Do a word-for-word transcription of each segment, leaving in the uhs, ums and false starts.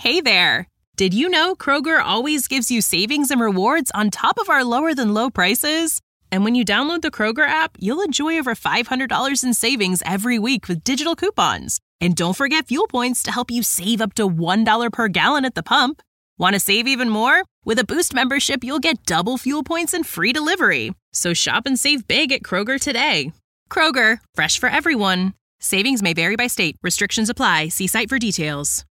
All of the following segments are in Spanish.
Hey there! Did you know Kroger always gives you savings and rewards on top of our lower-than-low prices? And when you download the Kroger app, you'll enjoy over five hundred dollars in savings every week with digital coupons. And don't forget fuel points to help you save up to one dollar per gallon at the pump. Want to save even more? With a Boost membership, you'll get double fuel points and free delivery. So shop and save big at Kroger today. Kroger, fresh for everyone. Savings may vary by state. Restrictions apply. See site for details.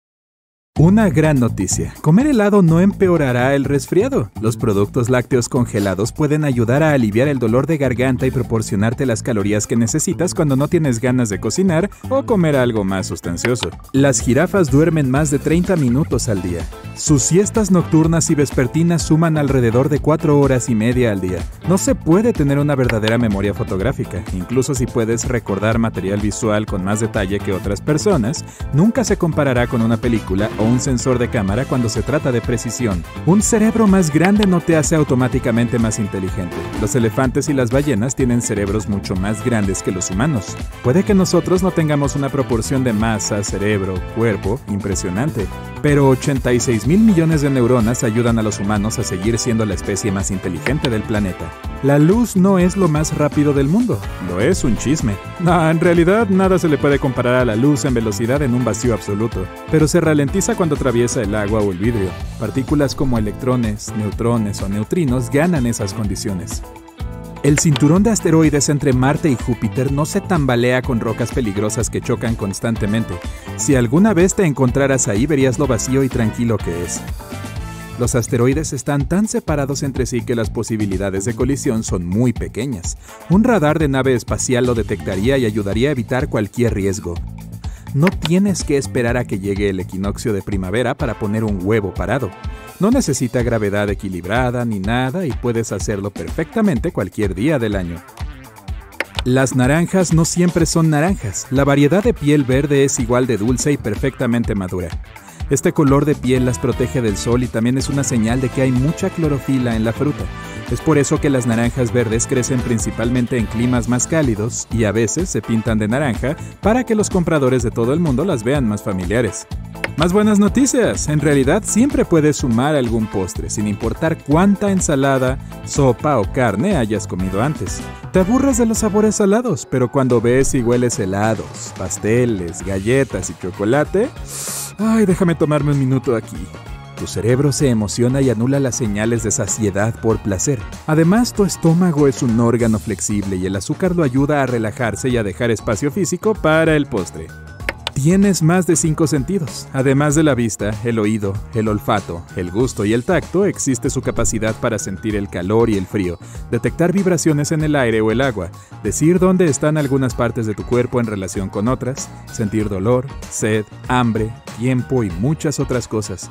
Una gran noticia. Comer helado no empeorará el resfriado. Los productos lácteos congelados pueden ayudar a aliviar el dolor de garganta y proporcionarte las calorías que necesitas cuando no tienes ganas de cocinar o comer algo más sustancioso. Las jirafas duermen más de treinta minutos al día. Sus siestas nocturnas y vespertinas suman alrededor de cuatro horas y media al día. No se puede tener una verdadera memoria fotográfica. Incluso si puedes recordar material visual con más detalle que otras personas, nunca se comparará con una película o un sensor de cámara cuando se trata de precisión. Un cerebro más grande no te hace automáticamente más inteligente. Los elefantes y las ballenas tienen cerebros mucho más grandes que los humanos. Puede que nosotros no tengamos una proporción de masa, cerebro, cuerpo impresionante, pero ochenta y seis mil millones de neuronas ayudan a los humanos a seguir siendo la especie más inteligente del planeta. La luz no es lo más rápido del mundo, lo es un chisme. No, en realidad nada se le puede comparar a la luz en velocidad en un vacío absoluto, pero se ralentiza cuando atraviesa el agua o el vidrio. Partículas como electrones, neutrones o neutrinos ganan esas condiciones. El cinturón de asteroides entre Marte y Júpiter no se tambalea con rocas peligrosas que chocan constantemente. Si alguna vez te encontraras ahí, verías lo vacío y tranquilo que es. Los asteroides están tan separados entre sí que las posibilidades de colisión son muy pequeñas. Un radar de nave espacial lo detectaría y ayudaría a evitar cualquier riesgo. No tienes que esperar a que llegue el equinoccio de primavera para poner un huevo parado. No necesita gravedad equilibrada ni nada y puedes hacerlo perfectamente cualquier día del año. Las naranjas no siempre son naranjas. La variedad de piel verde es igual de dulce y perfectamente madura. Este color de piel las protege del sol y también es una señal de que hay mucha clorofila en la fruta. Es por eso que las naranjas verdes crecen principalmente en climas más cálidos y a veces se pintan de naranja para que los compradores de todo el mundo las vean más familiares. Más buenas noticias. En realidad siempre puedes sumar algún postre, sin importar cuánta ensalada, sopa o carne hayas comido antes. Te aburres de los sabores salados, pero cuando ves y hueles helados, pasteles, galletas y chocolate, ay, déjame tomarme un minuto aquí. Tu cerebro se emociona y anula las señales de saciedad por placer. Además, tu estómago es un órgano flexible y el azúcar lo ayuda a relajarse y a dejar espacio físico para el postre. Tienes más de cinco sentidos. Además de la vista, el oído, el olfato, el gusto y el tacto, existe su capacidad para sentir el calor y el frío, detectar vibraciones en el aire o el agua, decir dónde están algunas partes de tu cuerpo en relación con otras, sentir dolor, sed, hambre, tiempo y muchas otras cosas.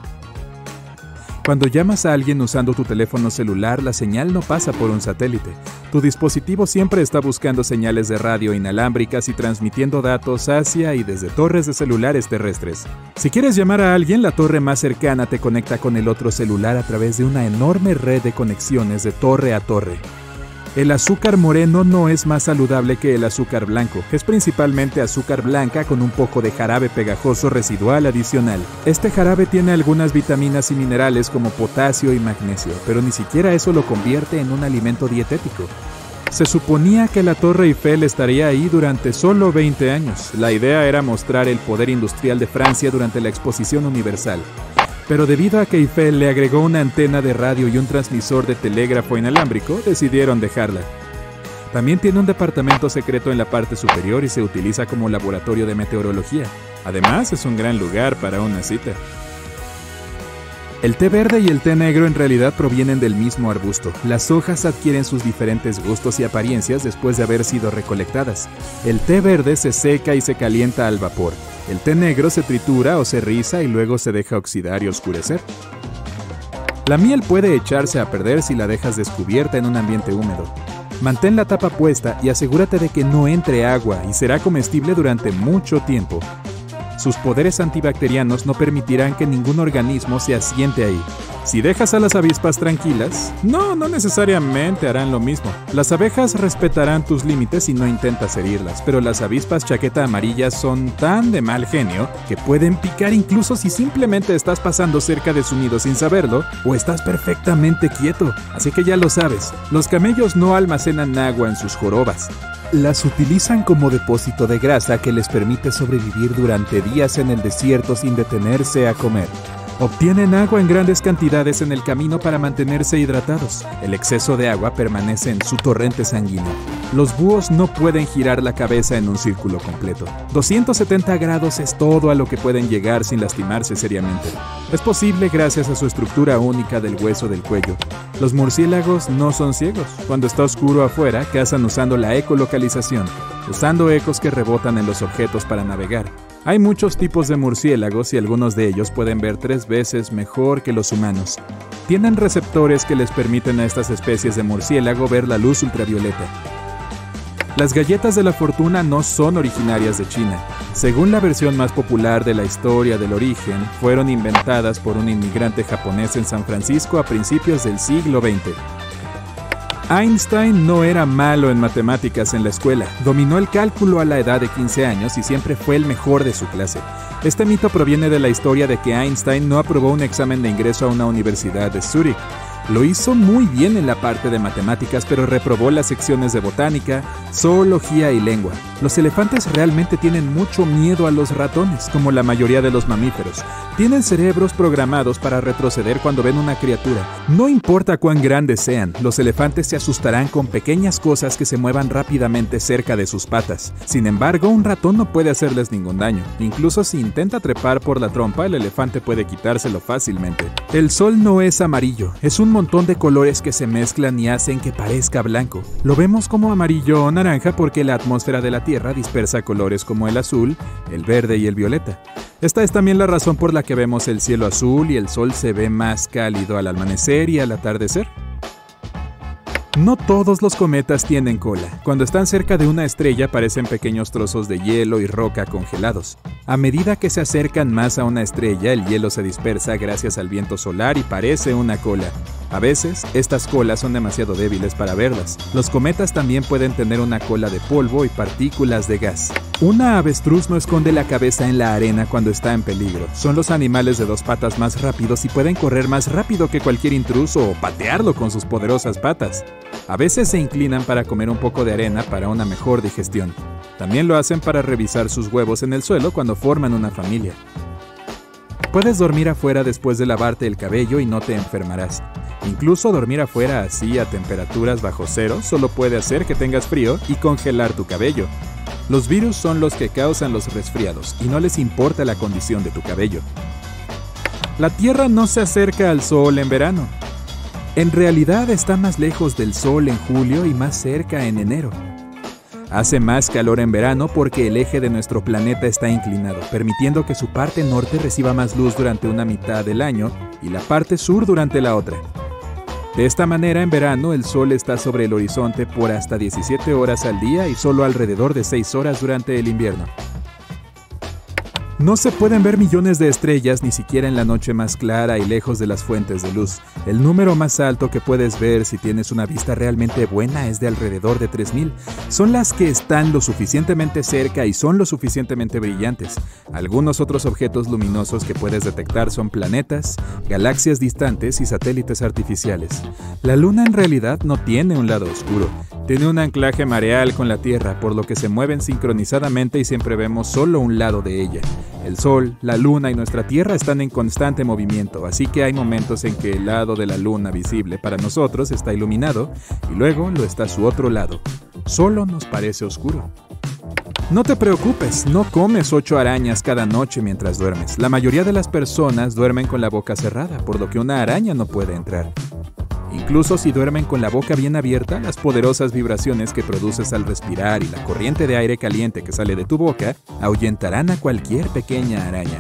Cuando llamas a alguien usando tu teléfono celular, la señal no pasa por un satélite. Tu dispositivo siempre está buscando señales de radio inalámbricas y transmitiendo datos hacia y desde torres de celulares terrestres. Si quieres llamar a alguien, la torre más cercana te conecta con el otro celular a través de una enorme red de conexiones de torre a torre. El azúcar moreno no es más saludable que el azúcar blanco. Es principalmente azúcar blanca con un poco de jarabe pegajoso residual adicional. Este jarabe tiene algunas vitaminas y minerales como potasio y magnesio, pero ni siquiera eso lo convierte en un alimento dietético. Se suponía que la Torre Eiffel estaría ahí durante solo veinte años. La idea era mostrar el poder industrial de Francia durante la Exposición Universal. Pero debido a que Eiffel le agregó una antena de radio y un transmisor de telégrafo inalámbrico, decidieron dejarla. También tiene un departamento secreto en la parte superior y se utiliza como laboratorio de meteorología. Además, es un gran lugar para una cita. El té verde y el té negro en realidad provienen del mismo arbusto. Las hojas adquieren sus diferentes gustos y apariencias después de haber sido recolectadas. El té verde se seca y se calienta al vapor. El té negro se tritura o se riza y luego se deja oxidar y oscurecer. La miel puede echarse a perder si la dejas descubierta en un ambiente húmedo. Mantén la tapa puesta y asegúrate de que no entre agua y será comestible durante mucho tiempo. Sus poderes antibacterianos no permitirán que ningún organismo se asiente ahí. Si dejas a las avispas tranquilas, no, no necesariamente harán lo mismo. Las abejas respetarán tus límites y no intentas herirlas, pero las avispas chaqueta amarilla son tan de mal genio que pueden picar incluso si simplemente estás pasando cerca de su nido sin saberlo o estás perfectamente quieto. Así que ya lo sabes, los camellos no almacenan agua en sus jorobas. Las utilizan como depósito de grasa que les permite sobrevivir durante días en el desierto sin detenerse a comer. Obtienen agua en grandes cantidades en el camino para mantenerse hidratados. El exceso de agua permanece en su torrente sanguíneo. Los búhos no pueden girar la cabeza en un círculo completo. doscientos setenta grados es todo a lo que pueden llegar sin lastimarse seriamente. Es posible gracias a su estructura única del hueso del cuello. Los murciélagos no son ciegos. Cuando está oscuro afuera, cazan usando la ecolocalización, usando ecos que rebotan en los objetos para navegar. Hay muchos tipos de murciélagos y algunos de ellos pueden ver tres veces mejor que los humanos. Tienen receptores que les permiten a estas especies de murciélago ver la luz ultravioleta. Las galletas de la fortuna no son originarias de China. Según la versión más popular de la historia del origen, fueron inventadas por un inmigrante japonés en San Francisco a principios del siglo veinte. Einstein no era malo en matemáticas en la escuela, dominó el cálculo a la edad de quince años y siempre fue el mejor de su clase. Este mito proviene de la historia de que Einstein no aprobó un examen de ingreso a una universidad de Zúrich. Lo hizo muy bien en la parte de matemáticas, pero reprobó las secciones de botánica, zoología y lengua. Los elefantes realmente tienen mucho miedo a los ratones, como la mayoría de los mamíferos. Tienen cerebros programados para retroceder cuando ven una criatura. No importa cuán grandes sean, los elefantes se asustarán con pequeñas cosas que se muevan rápidamente cerca de sus patas. Sin embargo, un ratón no puede hacerles ningún daño. Incluso si intenta trepar por la trompa, el elefante puede quitárselo fácilmente. El sol no es amarillo, es un montón de colores que se mezclan y hacen que parezca blanco. Lo vemos como amarillo o naranja porque la atmósfera de la Tierra dispersa colores como el azul, el verde y el violeta. Esta es también la razón por la que vemos el cielo azul y el sol se ve más cálido al amanecer y al atardecer. No todos los cometas tienen cola. Cuando están cerca de una estrella parecen pequeños trozos de hielo y roca congelados. A medida que se acercan más a una estrella, el hielo se dispersa gracias al viento solar y parece una cola. A veces, estas colas son demasiado débiles para verlas. Los cometas también pueden tener una cola de polvo y partículas de gas. Una avestruz no esconde la cabeza en la arena cuando está en peligro. Son los animales de dos patas más rápidos y pueden correr más rápido que cualquier intruso o patearlo con sus poderosas patas. A veces se inclinan para comer un poco de arena para una mejor digestión. También lo hacen para revisar sus huevos en el suelo cuando forman una familia. Puedes dormir afuera después de lavarte el cabello y no te enfermarás. Incluso dormir afuera así a temperaturas bajo cero solo puede hacer que tengas frío y congelar tu cabello. Los virus son los que causan los resfriados y no les importa la condición de tu cabello. La Tierra no se acerca al Sol en verano. En realidad está más lejos del Sol en julio y más cerca en enero. Hace más calor en verano porque el eje de nuestro planeta está inclinado, permitiendo que su parte norte reciba más luz durante una mitad del año y la parte sur durante la otra. De esta manera, en verano, el sol está sobre el horizonte por hasta diecisiete horas al día y solo alrededor de seis horas durante el invierno. No se pueden ver millones de estrellas ni siquiera en la noche más clara y lejos de las fuentes de luz. El número más alto que puedes ver si tienes una vista realmente buena es de alrededor de tres mil. Son las que están lo suficientemente cerca y son lo suficientemente brillantes. Algunos otros objetos luminosos que puedes detectar son planetas, galaxias distantes y satélites artificiales. La Luna en realidad no tiene un lado oscuro. Tiene un anclaje mareal con la Tierra, por lo que se mueven sincronizadamente y siempre vemos solo un lado de ella. El Sol, la Luna y nuestra Tierra están en constante movimiento, así que hay momentos en que el lado de la Luna visible para nosotros está iluminado y luego lo está su otro lado. Solo nos parece oscuro. No te preocupes, no comes ocho arañas cada noche mientras duermes. La mayoría de las personas duermen con la boca cerrada, por lo que una araña no puede entrar. Incluso si duermen con la boca bien abierta, las poderosas vibraciones que produces al respirar y la corriente de aire caliente que sale de tu boca ahuyentarán a cualquier pequeña araña.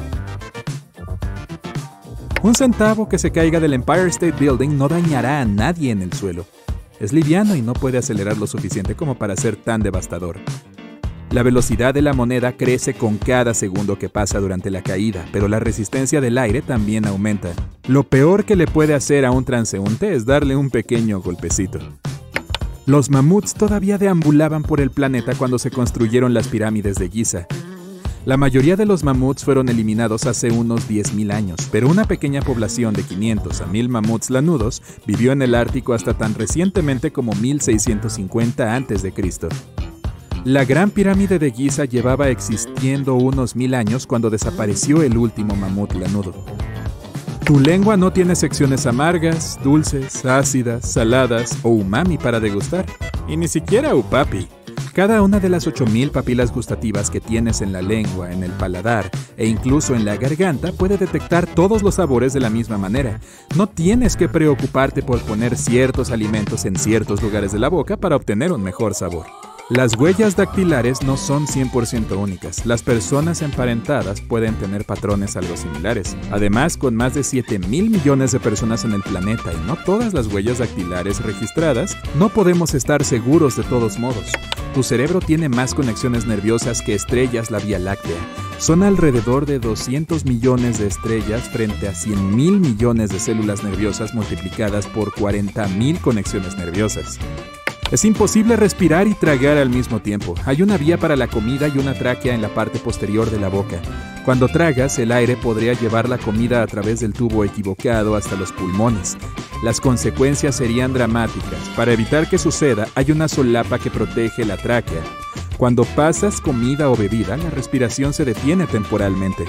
Un centavo que se caiga del Empire State Building no dañará a nadie en el suelo. Es liviano y no puede acelerar lo suficiente como para ser tan devastador. La velocidad de la moneda crece con cada segundo que pasa durante la caída, pero la resistencia del aire también aumenta. Lo peor que le puede hacer a un transeúnte es darle un pequeño golpecito. Los mamuts todavía deambulaban por el planeta cuando se construyeron las pirámides de Giza. La mayoría de los mamuts fueron eliminados hace unos diez mil años, pero una pequeña población de quinientos a mil mamuts lanudos vivió en el Ártico hasta tan recientemente como mil seiscientos cincuenta antes de Cristo. La Gran Pirámide de Giza llevaba existiendo unos mil años cuando desapareció el último mamut lanudo. Tu lengua no tiene secciones amargas, dulces, ácidas, saladas o umami para degustar, y ni siquiera upapi. Cada una de las ocho mil papilas gustativas que tienes en la lengua, en el paladar e incluso en la garganta puede detectar todos los sabores de la misma manera. No tienes que preocuparte por poner ciertos alimentos en ciertos lugares de la boca para obtener un mejor sabor. Las huellas dactilares no son cien por ciento únicas. Las personas emparentadas pueden tener patrones algo similares. Además, con más de siete mil millones de personas en el planeta y no todas las huellas dactilares registradas, no podemos estar seguros de todos modos. Tu cerebro tiene más conexiones nerviosas que estrellas la Vía Láctea. Son alrededor de doscientos millones de estrellas frente a cien mil millones de células nerviosas multiplicadas por cuarenta mil conexiones nerviosas. Es imposible respirar y tragar al mismo tiempo. Hay una vía para la comida y una tráquea en la parte posterior de la boca. Cuando tragas, el aire podría llevar la comida a través del tubo equivocado hasta los pulmones. Las consecuencias serían dramáticas. Para evitar que suceda, hay una solapa que protege la tráquea. Cuando pasas comida o bebida, la respiración se detiene temporalmente.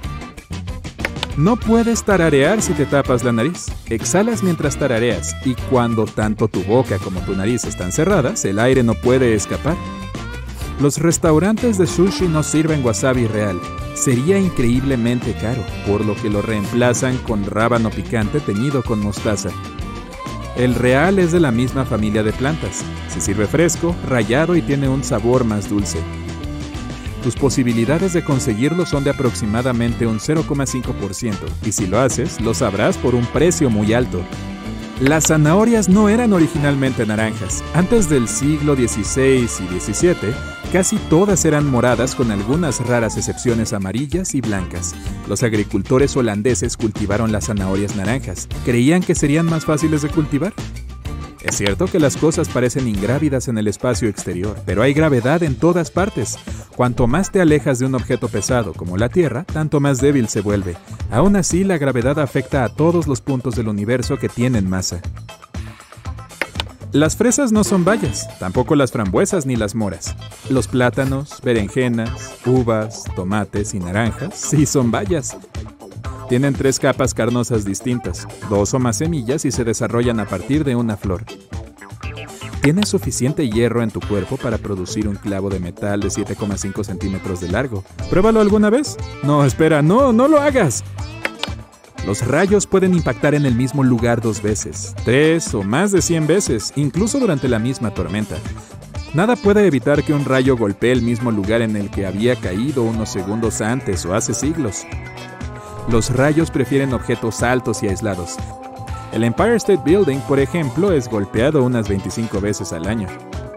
No puedes tararear si te tapas la nariz. Exhalas mientras tarareas y cuando tanto tu boca como tu nariz están cerradas, el aire no puede escapar. Los restaurantes de sushi no sirven wasabi real. Sería increíblemente caro, por lo que lo reemplazan con rábano picante teñido con mostaza. El real es de la misma familia de plantas. Se sirve fresco, rallado y tiene un sabor más dulce. Tus posibilidades de conseguirlo son de aproximadamente un cero coma cinco por ciento, y si lo haces, lo sabrás por un precio muy alto. Las zanahorias no eran originalmente naranjas. Antes del siglo dieciséis y diecisiete, casi todas eran moradas con algunas raras excepciones amarillas y blancas. Los agricultores holandeses cultivaron las zanahorias naranjas. ¿Creían que serían más fáciles de cultivar? Es cierto que las cosas parecen ingrávidas en el espacio exterior, pero hay gravedad en todas partes. Cuanto más te alejas de un objeto pesado como la Tierra, tanto más débil se vuelve. Aún así, la gravedad afecta a todos los puntos del universo que tienen masa. Las fresas no son bayas, tampoco las frambuesas ni las moras. Los plátanos, berenjenas, uvas, tomates y naranjas sí son bayas. Tienen tres capas carnosas distintas, dos o más semillas y se desarrollan a partir de una flor. Tienes suficiente hierro en tu cuerpo para producir un clavo de metal de siete coma cinco centímetros de largo. ¿Pruébalo alguna vez? No, espera, no, no lo hagas. Los rayos pueden impactar en el mismo lugar dos veces, tres o más de cien veces, incluso durante la misma tormenta. Nada puede evitar que un rayo golpee el mismo lugar en el que había caído unos segundos antes o hace siglos. Los rayos prefieren objetos altos y aislados. El Empire State Building, por ejemplo, es golpeado unas veinticinco veces al año.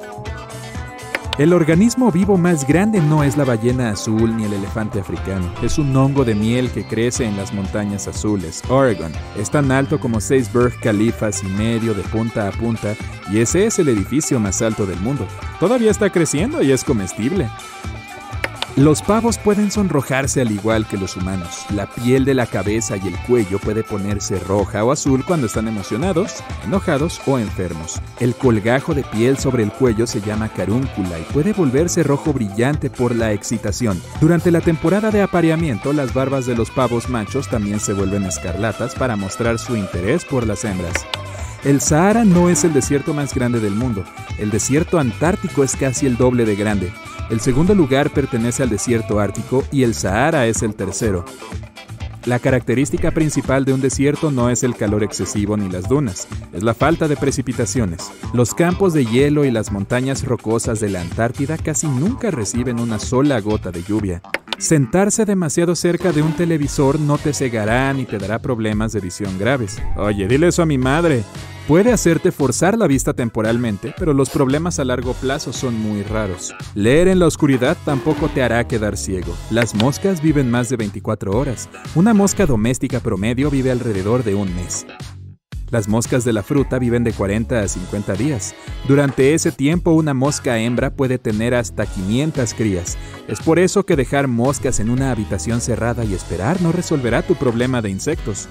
El organismo vivo más grande no es la ballena azul ni el elefante africano. Es un hongo de miel que crece en las montañas azules, Oregon. Es tan alto como seis Burj Khalifas y medio de punta a punta, y ese es el edificio más alto del mundo. Todavía está creciendo y es comestible. Los pavos pueden sonrojarse al igual que los humanos. La piel de la cabeza y el cuello puede ponerse roja o azul cuando están emocionados, enojados o enfermos. El colgajo de piel sobre el cuello se llama carúncula y puede volverse rojo brillante por la excitación. Durante la temporada de apareamiento, las barbas de los pavos machos también se vuelven escarlatas para mostrar su interés por las hembras. El Sahara no es el desierto más grande del mundo. El desierto antártico es casi el doble de grande. El segundo lugar pertenece al desierto ártico y el Sahara es el tercero. La característica principal de un desierto no es el calor excesivo ni las dunas, es la falta de precipitaciones. Los campos de hielo y las montañas rocosas de la Antártida casi nunca reciben una sola gota de lluvia. Sentarse demasiado cerca de un televisor no te cegará ni te dará problemas de visión graves. Oye, dile eso a mi madre. Puede hacerte forzar la vista temporalmente, pero los problemas a largo plazo son muy raros. Leer en la oscuridad tampoco te hará quedar ciego. Las moscas viven más de veinticuatro horas. Una mosca doméstica promedio vive alrededor de un mes. Las moscas de la fruta viven de cuarenta a cincuenta días. Durante ese tiempo, una mosca hembra puede tener hasta quinientas crías. Es por eso que dejar moscas en una habitación cerrada y esperar no resolverá tu problema de insectos.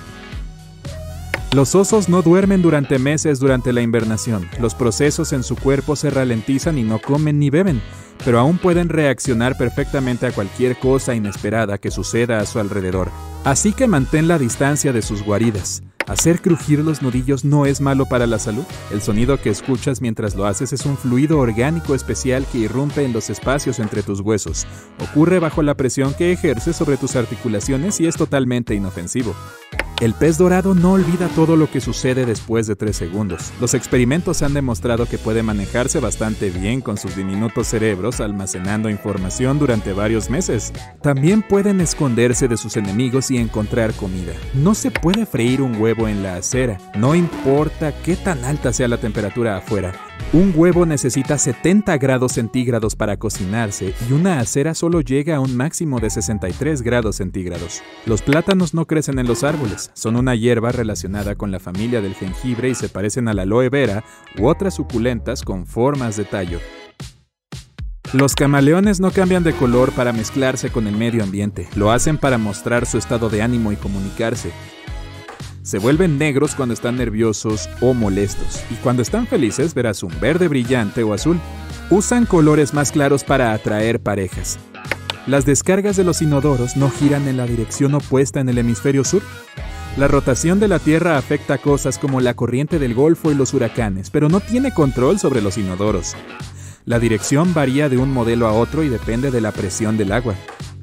Los osos no duermen durante meses durante la invernación. Los procesos en su cuerpo se ralentizan y no comen ni beben, pero aún pueden reaccionar perfectamente a cualquier cosa inesperada que suceda a su alrededor. Así que mantén la distancia de sus guaridas. ¿Hacer crujir los nudillos no es malo para la salud? El sonido que escuchas mientras lo haces es un fluido orgánico especial que irrumpe en los espacios entre tus huesos. Ocurre bajo la presión que ejerce sobre tus articulaciones y es totalmente inofensivo. El pez dorado no olvida todo lo que sucede después de tres segundos. Los experimentos han demostrado que puede manejarse bastante bien con sus diminutos cerebros almacenando información durante varios meses. También pueden esconderse de sus enemigos y encontrar comida. No se puede freír un huevo en la acera, no importa qué tan alta sea la temperatura afuera. Un huevo necesita setenta grados centígrados para cocinarse y una acera solo llega a un máximo de sesenta y tres grados centígrados. Los plátanos no crecen en los árboles, son una hierba relacionada con la familia del jengibre y se parecen a la aloe vera u otras suculentas con formas de tallo. Los camaleones no cambian de color para mezclarse con el medio ambiente, lo hacen para mostrar su estado de ánimo y comunicarse. Se vuelven negros cuando están nerviosos o molestos, y cuando están felices verás un verde brillante o azul. Usan colores más claros para atraer parejas. Las descargas de los inodoros no giran en la dirección opuesta en el hemisferio sur. La rotación de la Tierra afecta cosas como la corriente del Golfo y los huracanes, pero no tiene control sobre los inodoros. La dirección varía de un modelo a otro y depende de la presión del agua.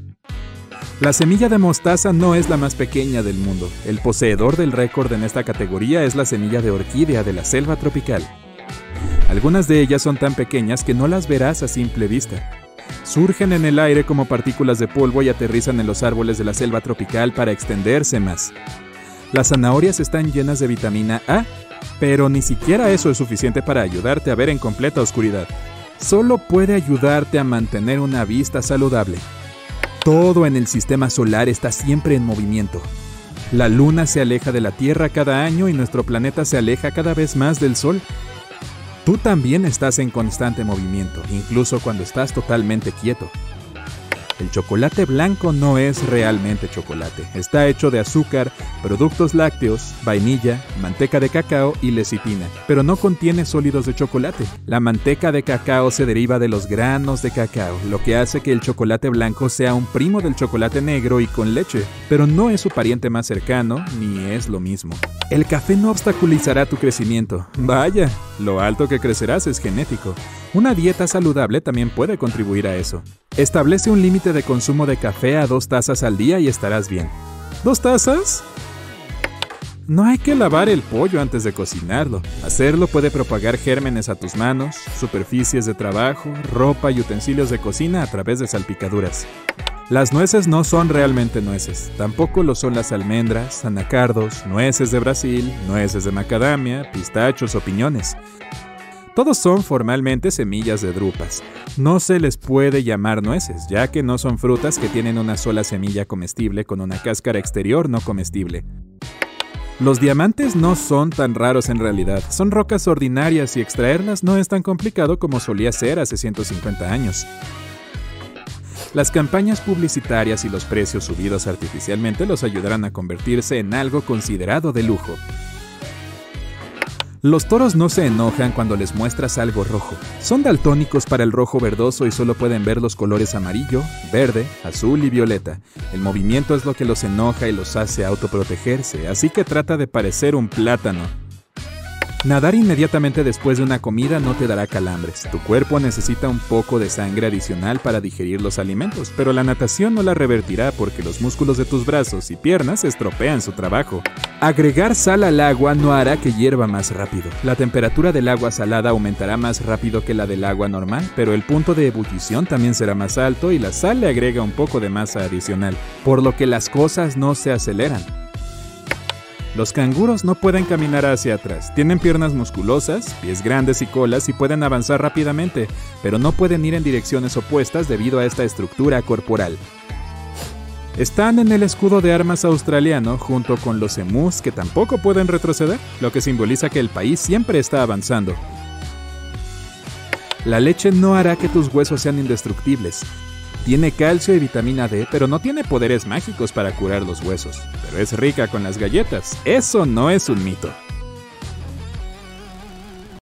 La semilla de mostaza no es la más pequeña del mundo. El poseedor del récord en esta categoría es la semilla de orquídea de la selva tropical. Algunas de ellas son tan pequeñas que no las verás a simple vista. Surgen en el aire como partículas de polvo y aterrizan en los árboles de la selva tropical para extenderse más. Las zanahorias están llenas de vitamina A, pero ni siquiera eso es suficiente para ayudarte a ver en completa oscuridad. Solo puede ayudarte a mantener una vista saludable. Todo en el sistema solar está siempre en movimiento. La luna se aleja de la Tierra cada año y nuestro planeta se aleja cada vez más del Sol. Tú también estás en constante movimiento, incluso cuando estás totalmente quieto. El chocolate blanco no es realmente chocolate. Está hecho de azúcar, productos lácteos, vainilla, manteca de cacao y lecitina, pero no contiene sólidos de chocolate. La manteca de cacao se deriva de los granos de cacao, lo que hace que el chocolate blanco sea un primo del chocolate negro y con leche, pero no es su pariente más cercano, ni es lo mismo. El café no obstaculizará tu crecimiento. Vaya, lo alto que crecerás es genético. Una dieta saludable también puede contribuir a eso. Establece un límite de consumo de café a dos tazas al día y estarás bien. ¿Dos tazas? No hay que lavar el pollo antes de cocinarlo. Hacerlo puede propagar gérmenes a tus manos, superficies de trabajo, ropa y utensilios de cocina a través de salpicaduras. Las nueces no son realmente nueces. Tampoco lo son las almendras, anacardos, nueces de Brasil, nueces de macadamia, pistachos o piñones. Todos son formalmente semillas de drupas. No se les puede llamar nueces, ya que no son frutas que tienen una sola semilla comestible con una cáscara exterior no comestible. Los diamantes no son tan raros en realidad, son rocas ordinarias y extraerlas no es tan complicado como solía ser hace ciento cincuenta años. Las campañas publicitarias y los precios subidos artificialmente los ayudarán a convertirse en algo considerado de lujo. Los toros no se enojan cuando les muestras algo rojo. Son daltónicos para el rojo verdoso y solo pueden ver los colores amarillo, verde, azul y violeta. El movimiento es lo que los enoja y los hace autoprotegerse, así que trata de parecer un plátano. Nadar inmediatamente después de una comida no te dará calambres. Tu cuerpo necesita un poco de sangre adicional para digerir los alimentos, pero la natación no la revertirá porque los músculos de tus brazos y piernas estropean su trabajo. Agregar sal al agua no hará que hierva más rápido. La temperatura del agua salada aumentará más rápido que la del agua normal, pero el punto de ebullición también será más alto y la sal le agrega un poco de masa adicional, por lo que las cosas no se aceleran. Los canguros no pueden caminar hacia atrás. Tienen piernas musculosas, pies grandes y colas y pueden avanzar rápidamente, pero no pueden ir en direcciones opuestas debido a esta estructura corporal. Están en el escudo de armas australiano junto con los emús que tampoco pueden retroceder, lo que simboliza que el país siempre está avanzando. La leche no hará que tus huesos sean indestructibles. Tiene calcio y vitamina D, pero no tiene poderes mágicos para curar los huesos. Pero es rica con las galletas. Eso no es un mito.